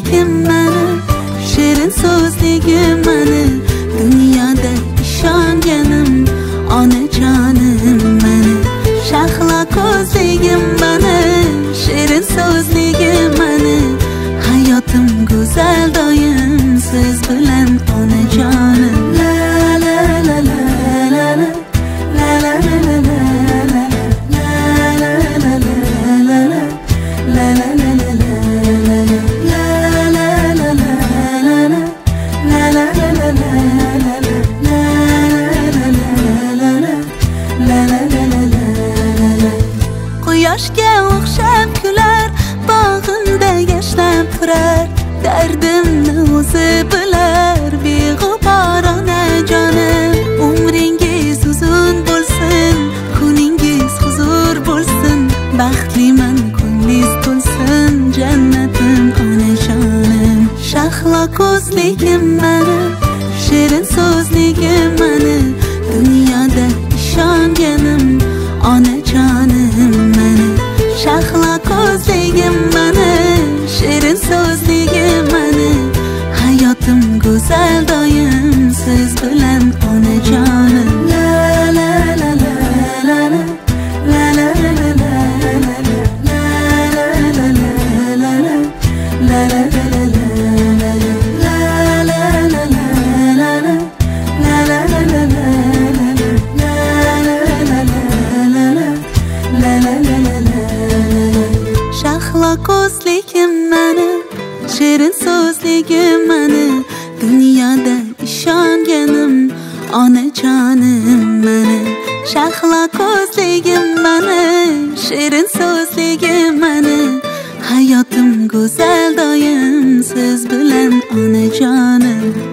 so'zligim mani, shirin so'zligim mani, dunyoda ishonganim onajonim mani. Shahlo ko'zligim mani, shirin so'zligim mani, hayotim go'zal doim siz bilan onajonim. La la la la la la la la la la la la Quyoshga o'xshab kular, bog'imda yashnab turar, dardimni o'zi bilar, beg'ubor onajonim. Umringiz uzun bo'lsin, kuningiz huzur bo'lsin, baxtliman ko'nglingiz to'lsin, jannatim onajonim. Shahlo ko'zligim mani, shirin so'zligim mani, dunyoda ishonganim onajonim mani. Shahlo ko'zligim mani, shirin so'zligim mani, hayotim go'zal doim siz bilan onajonim. La la la la la la la la la la la Shahlo ko'zligim mani, shirin so'zligim mani, dunyoda ishonganim onajonim mani. Shahlo ko'zligim mani, shirin so'zligim mani, hayotim go'zal doim siz bilan onajonim.